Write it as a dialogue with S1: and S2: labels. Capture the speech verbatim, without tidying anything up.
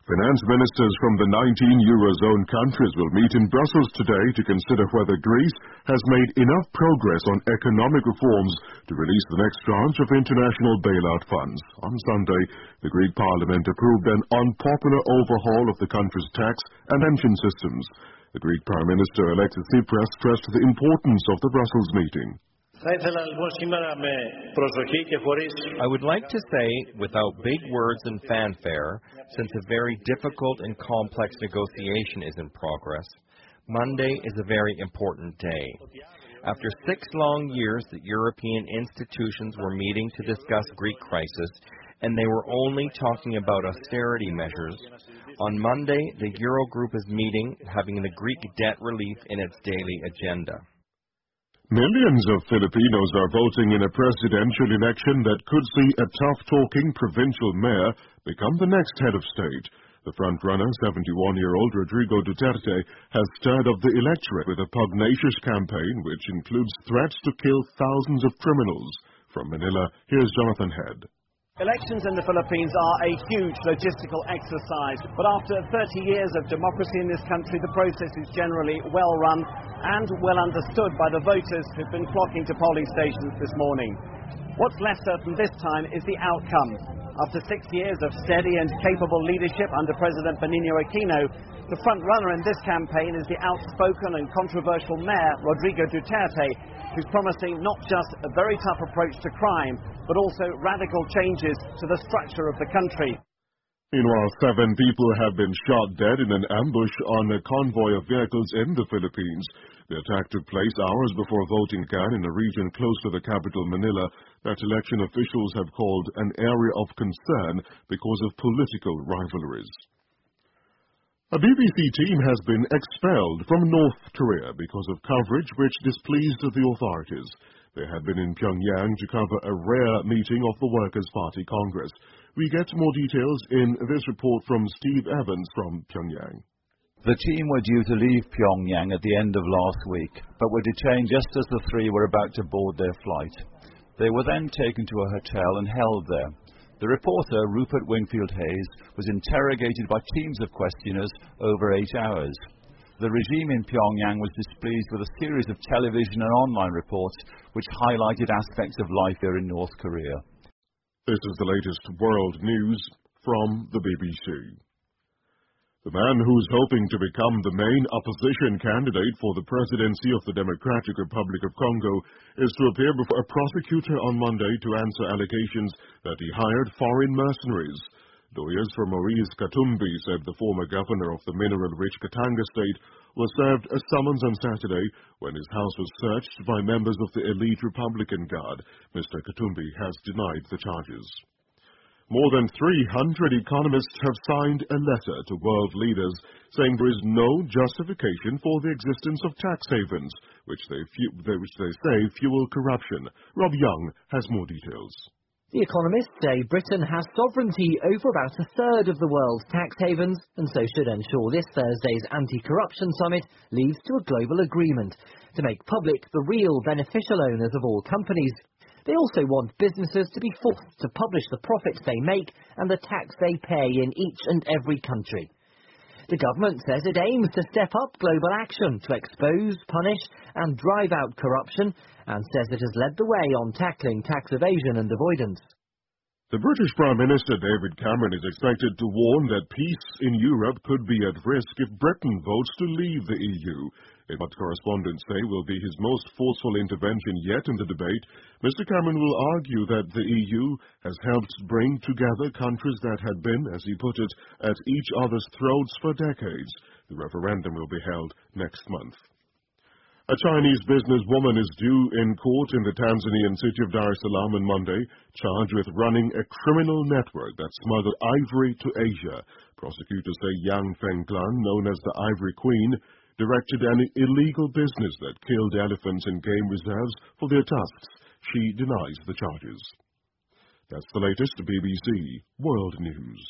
S1: Finance ministers from the nineteen Eurozone countries will meet in Brussels today to consider whether Greece has made enough progress on economic reforms to release the next tranche of international bailout funds. On Sunday, the Greek parliament approved an unpopular overhaul of the country's tax and pension systems. The Greek Prime Minister Alexis Tsipras stressed the importance of the Brussels meeting.
S2: I would like to say, without big words and fanfare, since a very difficult and complex negotiation is in progress, Monday is a very important day. After six long years, the European institutions were meeting to discuss Greek crisis, and they were only talking about austerity measures. On Monday, the Eurogroup is meeting, having the Greek debt relief in its daily agenda.
S1: Millions of Filipinos are voting in a presidential election that could see a tough-talking provincial mayor become the next head of state. The front-runner, seventy-one-year-old Rodrigo Duterte, has stirred up the electorate with a pugnacious campaign which includes threats to kill thousands of criminals. From Manila, here's Jonathan Head.
S3: Elections in the Philippines are a huge logistical exercise, but after thirty years of democracy in this country, the process is generally well run and well understood by the voters who've been flocking to polling stations this morning. What's less certain this time is the outcome. After six years of steady and capable leadership under President Benigno Aquino, the front-runner in this campaign is the outspoken and controversial mayor, Rodrigo Duterte, who's promising not just a very tough approach to crime, but also radical changes to the structure of the country.
S1: Meanwhile, seven people have been shot dead in an ambush on a convoy of vehicles in the Philippines. The attack took place hours before voting began in a region close to the capital, Manila, that election officials have called an area of concern because of political rivalries. A B B C team has been expelled from North Korea because of coverage which displeased the authorities. They had been in Pyongyang to cover a rare meeting of the Workers' Party Congress. We get more details in this report from Steve Evans from Pyongyang.
S4: The team were due to leave Pyongyang at the end of last week, but were detained just as the three were about to board their flight. They were then taken to a hotel and held there. The reporter, Rupert Wingfield Hayes, was interrogated by teams of questioners over eight hours. The regime in Pyongyang was displeased with a series of television and online reports which highlighted aspects of life here in North Korea.
S1: This is the latest world news from the B B C. The man who's hoping to become the main opposition candidate for the presidency of the Democratic Republic of Congo is to appear before a prosecutor on Monday to answer allegations that he hired foreign mercenaries. Lawyers for Maurice Katumbi said the former governor of the mineral-rich Katanga state was served a summons on Saturday when his house was searched by members of the elite Republican Guard. Mister Katumbi has denied the charges. More than three hundred economists have signed a letter to world leaders saying there is no justification for the existence of tax havens, which they, which they say fuel corruption. Rob Young has more details.
S5: The economists say Britain has sovereignty over about a third of the world's tax havens, and so should ensure this Thursday's anti-corruption summit leads to a global agreement to make public the real beneficial owners of all companies. They also want businesses to be forced to publish the profits they make and the tax they pay in each and every country. The government says it aims to step up global action to expose, punish and drive out corruption, and says it has led the way on tackling tax evasion and avoidance.
S1: The British Prime Minister David Cameron is expected to warn that peace in Europe could be at risk if Britain votes to leave the E U. In what correspondents say will be his most forceful intervention yet in the debate, Mister Cameron will argue that the E U has helped bring together countries that had been, as he put it, at each other's throats for decades. The referendum will be held next month. A Chinese businesswoman is due in court in the Tanzanian city of Dar es Salaam on Monday, charged with running a criminal network that smuggled ivory to Asia. Prosecutors say Yang Fenglan, known as the Ivory Queen, directed an illegal business that killed elephants in game reserves for their tusks. She denies the charges. That's the latest B B C World News.